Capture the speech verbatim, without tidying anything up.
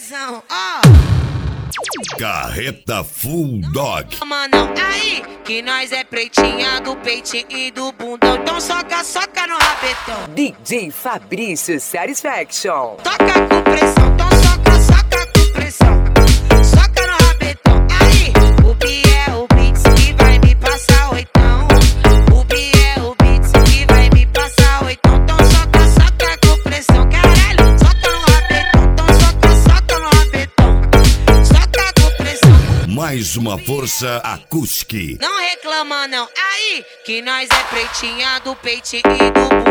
tesão, ó. Carreta Full Dog. Mano, aí que nós é pretinha do peitinho e do bundão. Então soca, soca no rabetão. D J Fabrício Satisfaction. Toca com pressão, então soca, soca com pressão. Soca no rabetão. Aí, o Bi é o Beats que vai me passar oitão. O Bi é o Beats que vai me passar oitão. Então soca, soca com pressão. Caralho, soca no rabetão. Então soca, soca no rabetão. Soca com pressão. Mais uma força acústica. Não reclama não, aí que nós é pretinha do peitinho e do